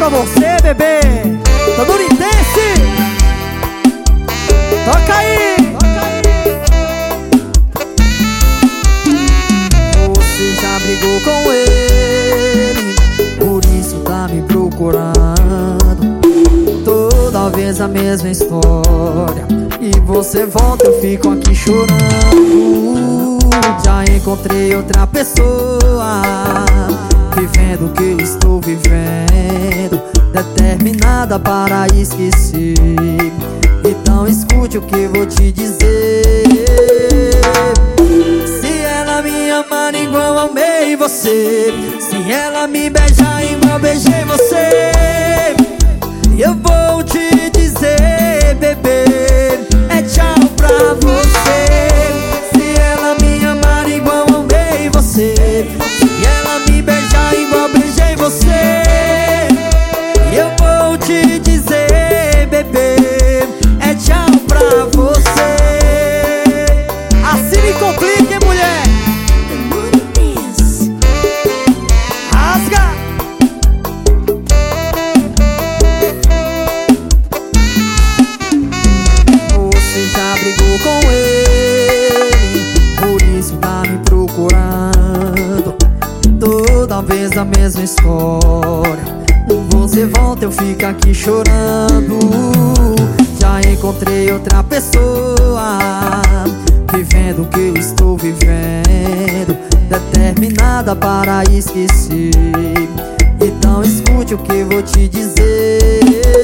pra você, bebê. Tanduridense, toca aí. Você já brigou com ele, por isso tá me procurando. Toda vez a mesma história, e você volta, eu fico aqui chorando. Já encontrei outra pessoa, vivendo o que eu estou vivendo, determinada para esquecer. Então escute o que vou te dizer. Se ela me amar igual eu amei você, se ela me beijar igual eu beijei você, eu vou te dizer, bebê, é tchau pra você. Se ela me amar igual eu amei você, se ela me beijar igual eu beijei você, eu vou te dizer, bebê, é tchau pra você. Assim me complica, hein, mulher? Rasga! Você já brigou com ele, por isso tá me procurando. Toda vez a mesma história, você volta, eu fico aqui chorando. Já encontrei outra pessoa, vivendo o que eu estou vivendo, determinada para esquecer. Então escute o que vou te dizer.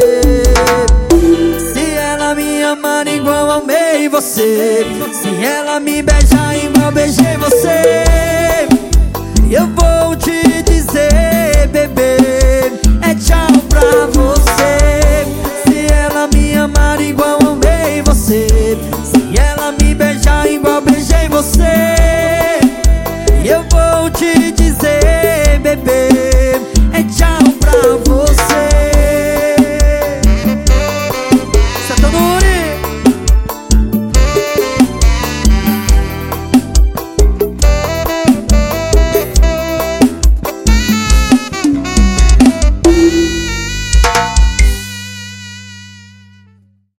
Se ela me amar igual eu amei você, se ela me beijar igual eu beijei você, eu vou te dizer, bebê, é tchau pra você. Se ela me amar igual eu amei você, se ela me beijar igual eu beijei você, eu vou te dizer.